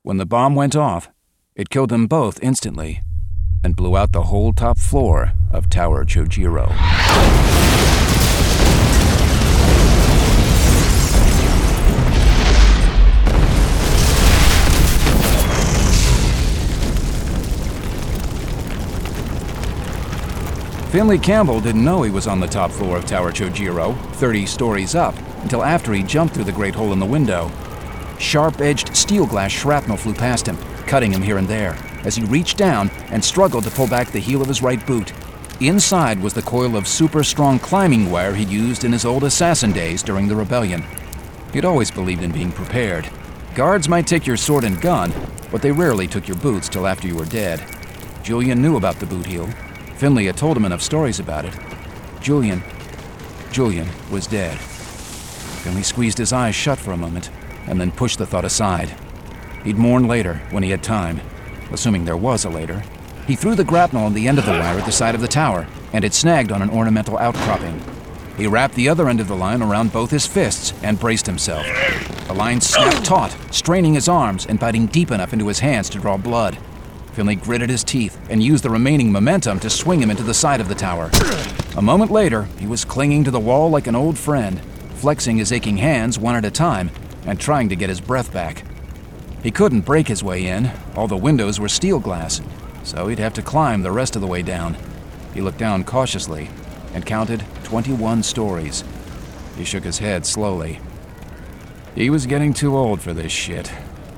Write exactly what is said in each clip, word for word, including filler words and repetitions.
When the bomb went off, it killed them both instantly and blew out the whole top floor of Tower Chojiro. Finley Campbell didn't know he was on the top floor of Tower Chojiro, thirty stories up, until after he jumped through the great hole in the window. Sharp-edged steel glass shrapnel flew past him, cutting him here and there, as he reached down and struggled to pull back the heel of his right boot. Inside was the coil of super-strong climbing wire he'd used in his old assassin days during the rebellion. He'd always believed in being prepared. Guards might take your sword and gun, but they rarely took your boots till after you were dead. Julian knew about the boot heel. Finley had told him enough stories about it. Julian, Julian was dead. Finley squeezed his eyes shut for a moment, and then pushed the thought aside. He'd mourn later, when he had time, assuming there was a later. He threw the grapnel on the end of the wire at the side of the tower, and it snagged on an ornamental outcropping. He wrapped the other end of the line around both his fists and braced himself. The line snapped taut, straining his arms and biting deep enough into his hands to draw blood. Finley gritted his teeth and used the remaining momentum to swing him into the side of the tower. A moment later, he was clinging to the wall like an old friend, flexing his aching hands one at a time and trying to get his breath back. He couldn't break his way in. All the windows were steel glass, so he'd have to climb the rest of the way down. He looked down cautiously and counted twenty-one stories. He shook his head slowly. He was getting too old for this shit.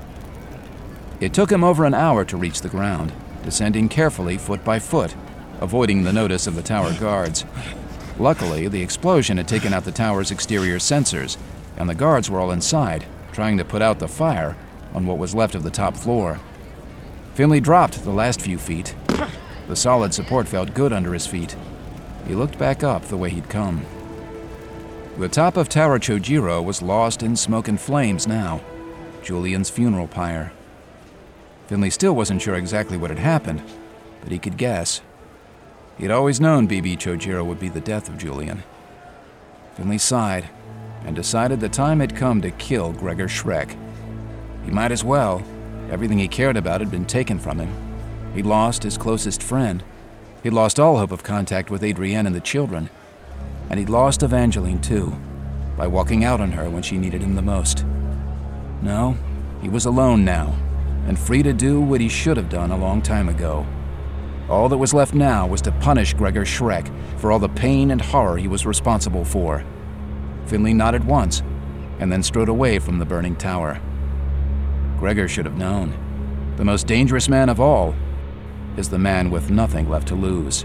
It took him over an hour to reach the ground, descending carefully foot by foot, avoiding the notice of the tower guards. Luckily, the explosion had taken out the tower's exterior sensors, and the guards were all inside, trying to put out the fire on what was left of the top floor. Finley dropped the last few feet. The solid support felt good under his feet. He looked back up the way he'd come. The top of Tower Chojiro was lost in smoke and flames now, Julian's funeral pyre. Finley still wasn't sure exactly what had happened, but he could guess. He'd always known B B Chojiro would be the death of Julian. Finley sighed and decided the time had come to kill Gregor Schreck. He might as well. Everything he cared about had been taken from him. He'd lost his closest friend. He'd lost all hope of contact with Adrienne and the children. And he'd lost Evangeline, too, by walking out on her when she needed him the most. No, he was alone now, and free to do what he should have done a long time ago. All that was left now was to punish Gregor Schreck for all the pain and horror he was responsible for. Finley nodded once, and then strode away from the burning tower. Gregor should have known. The most dangerous man of all is the man with nothing left to lose.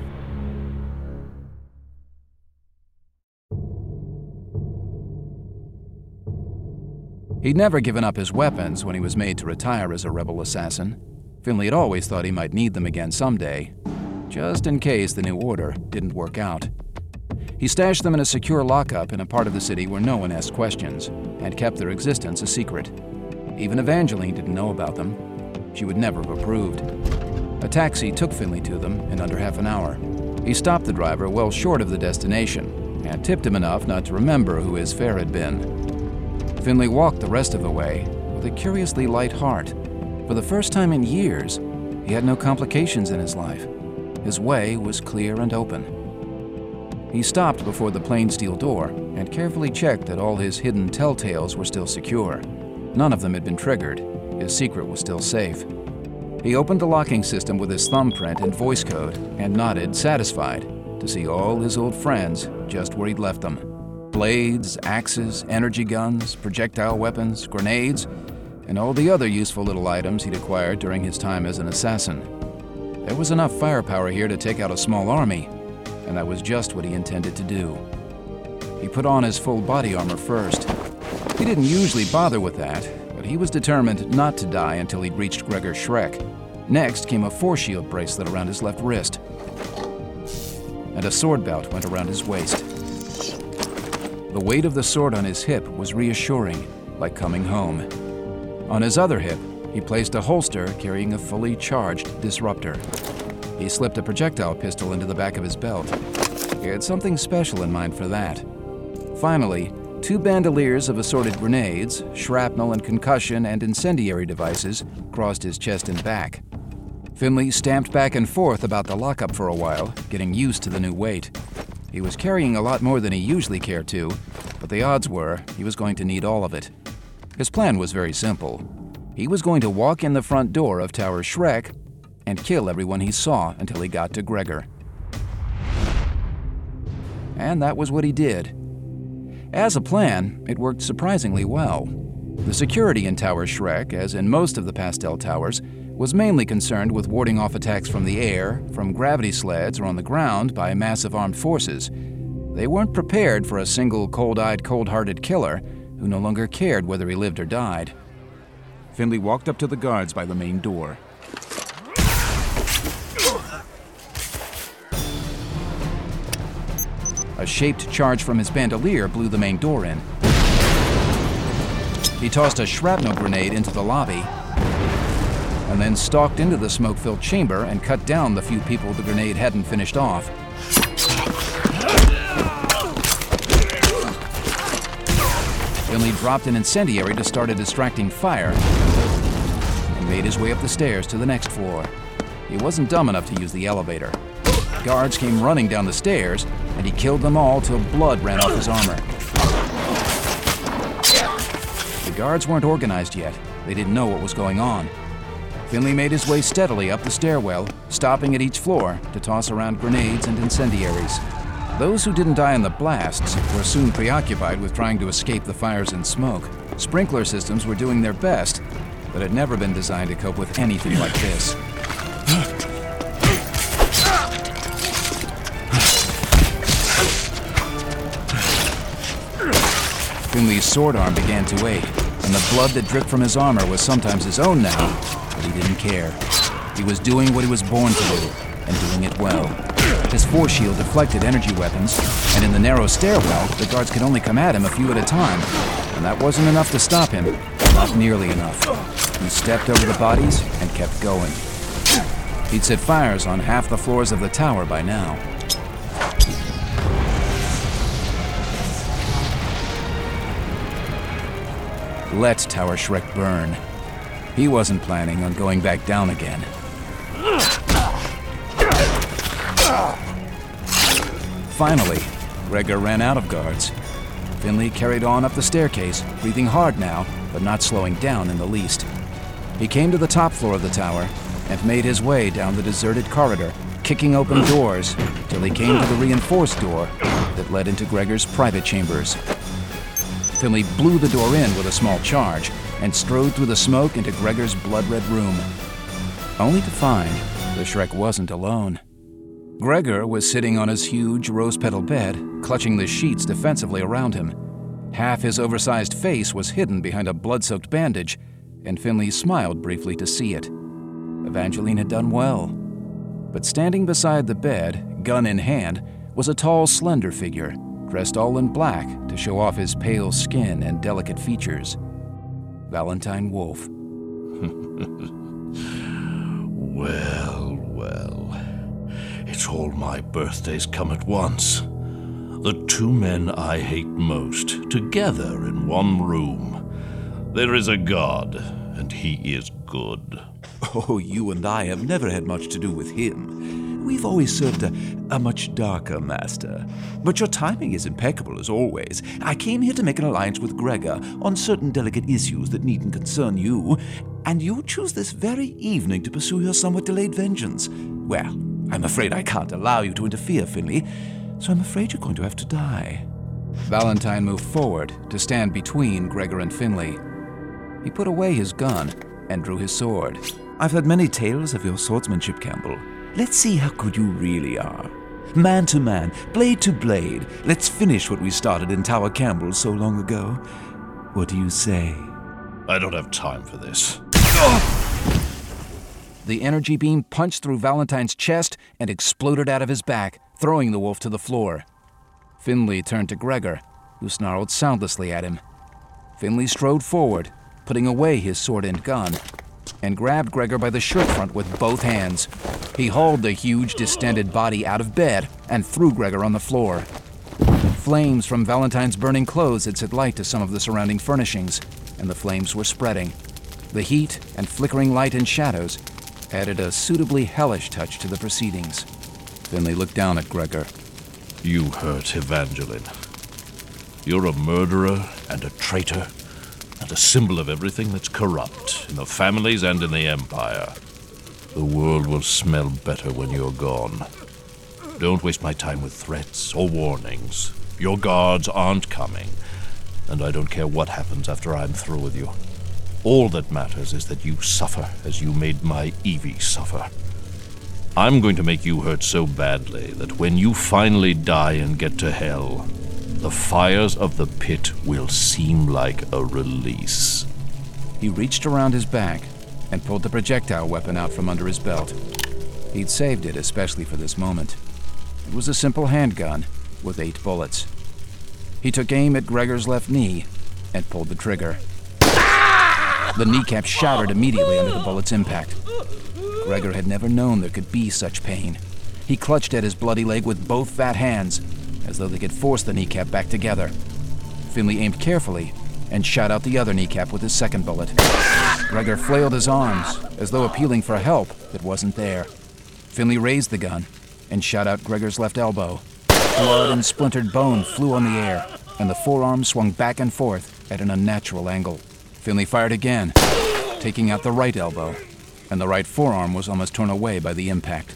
He'd never given up his weapons when he was made to retire as a rebel assassin. Finley had always thought he might need them again someday, just in case the new order didn't work out. He stashed them in a secure lockup in a part of the city where no one asked questions, and kept their existence a secret. Even Evangeline didn't know about them. She would never have approved. A taxi took Finley to them in under half an hour. He stopped the driver well short of the destination, and tipped him enough not to remember who his fare had been. Finley walked the rest of the way with a curiously light heart. For the first time in years, he had no complications in his life. His way was clear and open. He stopped before the plain steel door and carefully checked that all his hidden telltales were still secure. None of them had been triggered. His secret was still safe. He opened the locking system with his thumbprint and voice code and nodded, satisfied, to see all his old friends just where he'd left them. Blades, axes, energy guns, projectile weapons, grenades, and all the other useful little items he'd acquired during his time as an assassin. There was enough firepower here to take out a small army, and that was just what he intended to do. He put on his full body armor first. He didn't usually bother with that, but he was determined not to die until he'd reached Gregor Schreck. Next came a force shield bracelet around his left wrist, and a sword belt went around his waist. The weight of the sword on his hip was reassuring, like coming home. On his other hip, he placed a holster carrying a fully charged disruptor. He slipped a projectile pistol into the back of his belt. He had something special in mind for that. Finally, Two bandoliers of assorted grenades, shrapnel and concussion and incendiary devices crossed his chest and back. Finley stamped back and forth about the lockup for a while, getting used to the new weight. He was carrying a lot more than he usually cared to, but the odds were he was going to need all of it. His plan was very simple. He was going to walk in the front door of Tower Schreck and kill everyone he saw until he got to Gregor. And that was what he did. As a plan, it worked surprisingly well. The security in Tower Schreck, as in most of the Pastel Towers, was mainly concerned with warding off attacks from the air, from gravity sleds, or on the ground by massive armed forces. They weren't prepared for a single cold-eyed, cold-hearted killer who no longer cared whether he lived or died. Finley walked up to the guards by the main door. A shaped charge from his bandolier blew the main door in. He tossed a shrapnel grenade into the lobby, and then stalked into the smoke-filled chamber and cut down the few people the grenade hadn't finished off. Finley dropped an incendiary to start a distracting fire and made his way up the stairs to the next floor. He wasn't dumb enough to use the elevator. Guards came running down the stairs, and he killed them all till blood ran off his armor. The guards weren't organized yet. They didn't know what was going on. Finley made his way steadily up the stairwell, stopping at each floor to toss around grenades and incendiaries. Those who didn't die in the blasts were soon preoccupied with trying to escape the fires and smoke. Sprinkler systems were doing their best, but had never been designed to cope with anything like this. Finley's sword arm began to ache, and the blood that dripped from his armor was sometimes his own now, but he didn't care. He was doing what he was born to do, and doing it well. His force shield deflected energy weapons, and in the narrow stairwell, the guards could only come at him a few at a time, and that wasn't enough to stop him, not nearly enough. He stepped over the bodies and kept going. He'd set fires on half the floors of the tower by now. Let Tower Schreck burn. He wasn't planning on going back down again. Finally, Gregor ran out of guards. Finley carried on up the staircase, breathing hard now, but not slowing down in the least. He came to the top floor of the tower and made his way down the deserted corridor, kicking open doors till he came to the reinforced door that led into Gregor's private chambers. Finley blew the door in with a small charge and strode through the smoke into Gregor's blood-red room, only to find the Schreck wasn't alone. Gregor was sitting on his huge rose-petal bed, clutching the sheets defensively around him. Half his oversized face was hidden behind a blood-soaked bandage, and Finley smiled briefly to see it. Evangeline had done well. But standing beside the bed, gun in hand, was a tall, slender figure, dressed all in black to show off his pale skin and delicate features. Valentine Wolf. Well, well. It's all my birthdays come at once. The two men I hate most, together in one room. There is a God, and he is good. Oh, you and I have never had much to do with him. We've always served a, a much darker master. But your timing is impeccable as always. I came here to make an alliance with Gregor on certain delicate issues that needn't concern you, and you choose this very evening to pursue your somewhat delayed vengeance. Well, I'm afraid I can't allow you to interfere, Finley, so I'm afraid you're going to have to die. Valentine moved forward to stand between Gregor and Finley. He put away his gun and drew his sword. I've heard many tales of your swordsmanship, Campbell. Let's see how good you really are. Man to man, blade to blade, let's finish what we started in Tower Campbell so long ago. What do you say? I don't have time for this. The energy beam punched through Valentine's chest and exploded out of his back, throwing the wolf to the floor. Finley turned to Gregor, who snarled soundlessly at him. Finley strode forward, putting away his sword and gun, and grabbed Gregor by the shirt front with both hands. He hauled the huge, distended body out of bed and threw Gregor on the floor. Flames from Valentine's burning clothes had set light to some of the surrounding furnishings, and the flames were spreading. The heat and flickering light and shadows added a suitably hellish touch to the proceedings. Finley looked down at Gregor. You hurt Evangeline. You're a murderer and a traitor, and a symbol of everything that's corrupt, in the families and in the Empire. The world will smell better when you're gone. Don't waste my time with threats or warnings. Your guards aren't coming, and I don't care what happens after I'm through with you. All that matters is that you suffer as you made my Evie suffer. I'm going to make you hurt so badly that when you finally die and get to hell, the fires of the pit will seem like a release. He reached around his back and pulled the projectile weapon out from under his belt. He'd saved it especially for this moment. It was a simple handgun with eight bullets. He took aim at Gregor's left knee and pulled the trigger. The kneecap shattered immediately under the bullet's impact. Gregor had never known there could be such pain. He clutched at his bloody leg with both fat hands, as though they could force the kneecap back together. Finley aimed carefully and shot out the other kneecap with his second bullet. Gregor flailed his arms, as though appealing for help that wasn't there. Finley raised the gun and shot out Gregor's left elbow. Blood and splintered bone flew on the air, and the forearm swung back and forth at an unnatural angle. Finley fired again, taking out the right elbow, and the right forearm was almost torn away by the impact.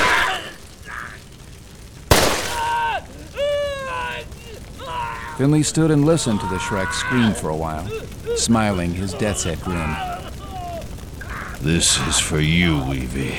Finley stood and listened to the Shrek scream for a while, smiling his death's head grin. This is for you, Evie.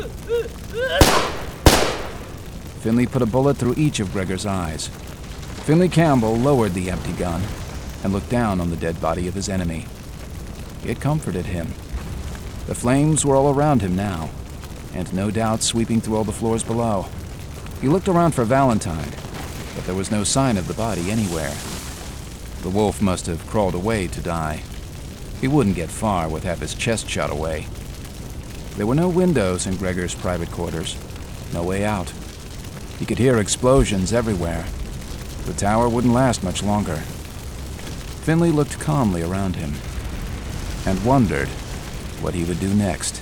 Finley put a bullet through each of Gregor's eyes. Finley Campbell lowered the empty gun and looked down on the dead body of his enemy. It comforted him. The flames were all around him now, and no doubt sweeping through all the floors below. He looked around for Valentine, but there was no sign of the body anywhere. The wolf must have crawled away to die. He wouldn't get far with half his chest shot away. There were no windows in Gregor's private quarters, no way out. He could hear explosions everywhere. The tower wouldn't last much longer. Finley looked calmly around him and wondered what he would do next.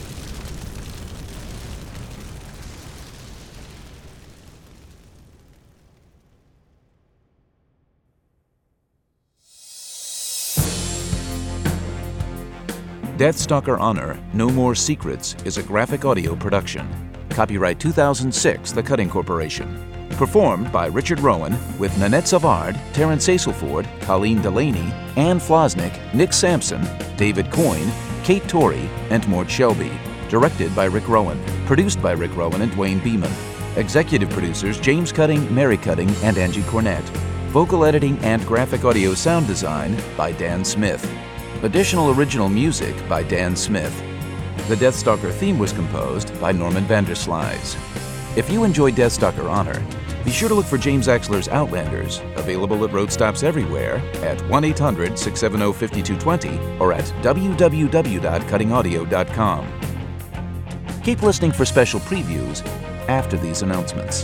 Deathstalker Honor, No More Secrets is a graphic audio production. Copyright two thousand six, The Cutting Corporation. Performed by Richard Rowan with Nanette Savard, Terence Aselford, Colleen Delaney, Ann Flosnick, Nick Sampson, David Coyne, Kate Torrey, and Mort Shelby. Directed by Rick Rowan. Produced by Rick Rowan and Dwayne Beeman. Executive producers James Cutting, Mary Cutting, and Angie Cornett. Vocal editing and graphic audio sound design by Dan Smith. Additional original music by Dan Smith. The Deathstalker theme was composed by Norman Vanderslides. If you enjoyed Deathstalker Honor, be sure to look for James Axler's Outlanders, available at road stops everywhere at one eight hundred, six seven zero, five two two zero or at w w w dot cutting audio dot com. Keep listening for special previews after these announcements.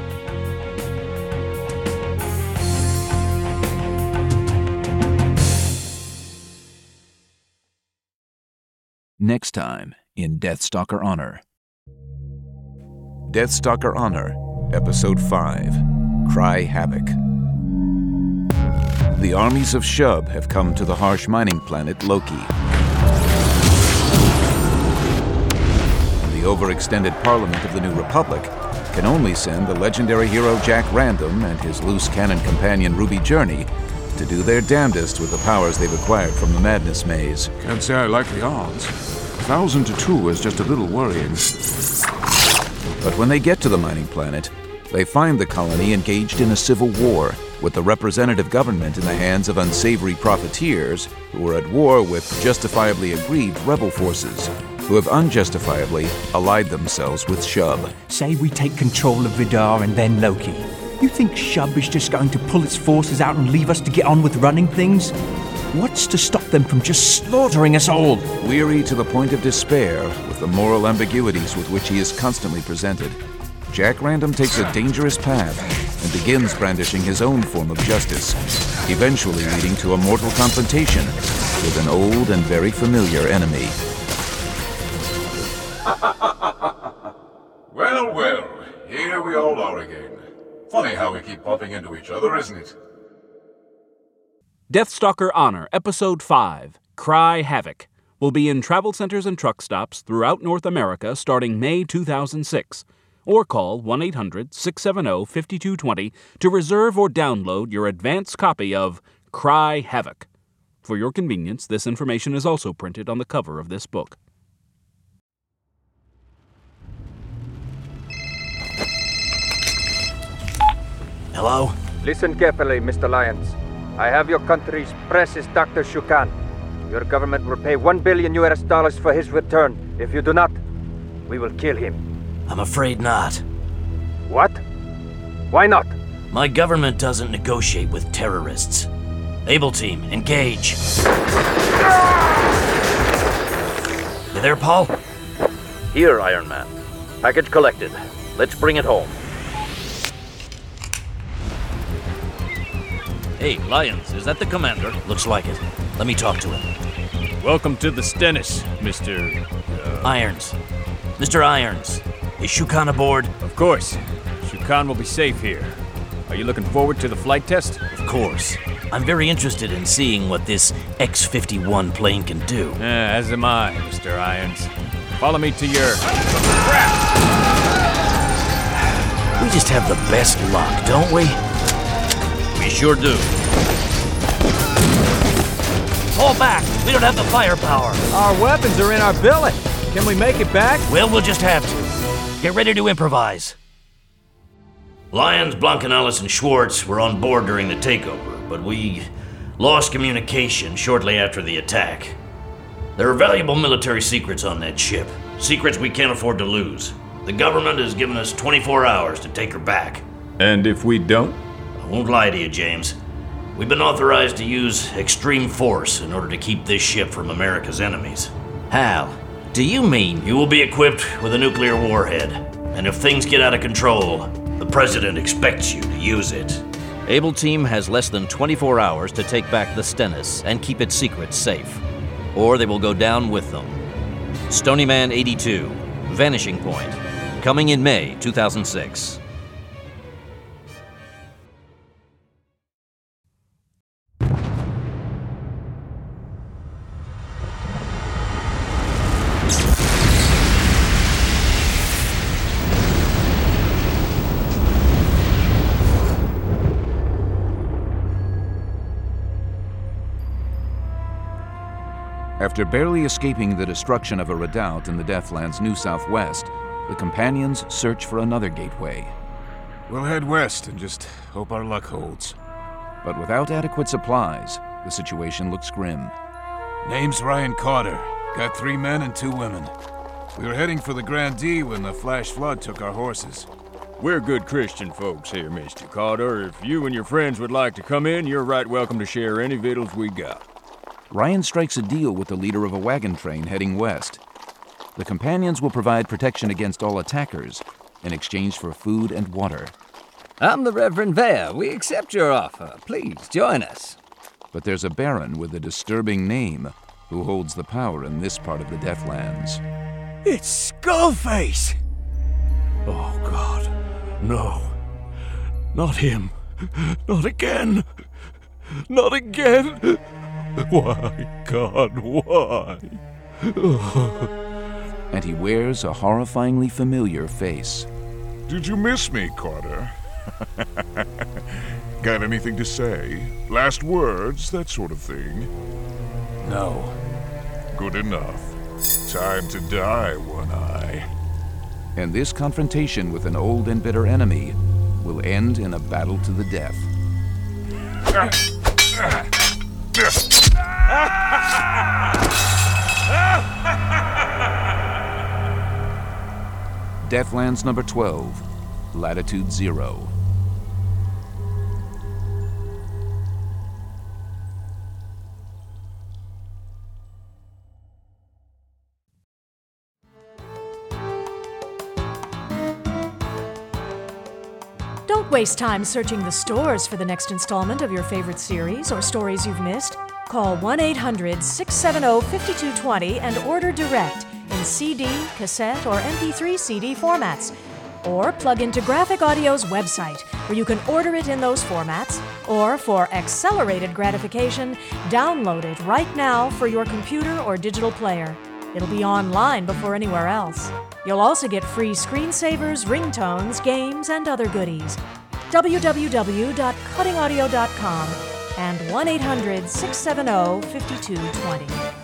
Next time in Deathstalker Honor. Deathstalker Honor, Episode five, Cry Havoc. The armies of Shub have come to the harsh mining planet Loki. And the overextended Parliament of the New Republic can only send the legendary hero Jack Random and his loose cannon companion Ruby Journey to do their damnedest with the powers they've acquired from the Madness Maze. Can't say I like the odds. A thousand to two is just a little worrying. But when they get to the mining planet, they find the colony engaged in a civil war, with the representative government in the hands of unsavory profiteers who are at war with justifiably aggrieved rebel forces, who have unjustifiably allied themselves with Shub. Say we take control of Vidar and then Loki. You think Shub is just going to pull its forces out and leave us to get on with running things? What's to stop them from just slaughtering us all? Weary to the point of despair with the moral ambiguities with which he is constantly presented, Jack Random takes a dangerous path and begins brandishing his own form of justice, eventually leading to a mortal confrontation with an old and very familiar enemy. Well, well, here we all are again. Funny how we keep bumping into each other, isn't it? Deathstalker Honor, Episode five, Cry Havoc, will be in travel centers and truck stops throughout North America starting May two thousand six. Or call one eight hundred, six seven zero, five two two zero to reserve or download your advance copy of Cry Havoc. For your convenience, this information is also printed on the cover of this book. Hello? Listen carefully, Mister Lyons. I have your country's precious Doctor Shukan. Your government will pay one billion U S dollars for his return. If you do not, we will kill him. I'm afraid not. What? Why not? My government doesn't negotiate with terrorists. Able Team, engage. You there, Paul? Here, Iron Man. Package collected. Let's bring it home. Hey, Lyons, is that the commander? Looks like it. Let me talk to him. Welcome to the Stennis, Mister Uh... Irons. Mister Irons, is Shukan aboard? Of course. Shukan will be safe here. Are you looking forward to the flight test? Of course. I'm very interested in seeing what this X fifty-one plane can do. Yeah, as am I, Mister Irons. Follow me to your... We just have the best luck, don't we? We sure do. Fall back! We don't have the firepower! Our weapons are in our billet. Can we make it back? Well, we'll just have to. Get ready to improvise. Lyons, Blancanellis, and Schwartz were on board during the takeover, but we lost communication shortly after the attack. There are valuable military secrets on that ship. Secrets we can't afford to lose. The government has given us twenty-four hours to take her back. And if we don't? I won't lie to you, James. We've been authorized to use extreme force in order to keep this ship from America's enemies. Hal, do you mean... You will be equipped with a nuclear warhead, and if things get out of control, the President expects you to use it. Able Team has less than twenty-four hours to take back the Stennis and keep its secrets safe, or they will go down with them. Stony Man eighty-two, Vanishing Point, coming in May two thousand six. After barely escaping the destruction of a redoubt in the Deathlands' New Southwest, the companions search for another gateway. We'll head west and just hope our luck holds. But without adequate supplies, the situation looks grim. Name's Ryan Carter. Got three men and two women. We were heading for the Grandee when the flash flood took our horses. We're good Christian folks here, Mister Carter. If you and your friends would like to come in, you're right welcome to share any victuals we got. Ryan strikes a deal with the leader of a wagon train heading west. The companions will provide protection against all attackers in exchange for food and water. I'm the Reverend Vare. We accept your offer. Please, join us. But there's a baron with a disturbing name who holds the power in this part of the Deathlands. It's Skullface! Oh, God. No. Not him. Not again. Not again. Why, God, why? And he wears a horrifyingly familiar face. Did you miss me, Carter? Got anything to say? Last words, that sort of thing? No. Good enough. Time to die, One-Eye. And this confrontation with an old and bitter enemy will end in a battle to the death. Deathlands number twelve, Latitude Zero. Don't waste time searching the stores for the next installment of your favorite series or stories you've missed. Call one eight hundred, six seven zero, five two two zero and order direct in C D, cassette, or M P three C D formats. Or plug into Graphic Audio's website, where you can order it in those formats, or for accelerated gratification, download it right now for your computer or digital player. It'll be online before anywhere else. You'll also get free screensavers, ringtones, games, and other goodies. w w w dot cutting audio dot com and one eight hundred, six seven zero, five two two zero.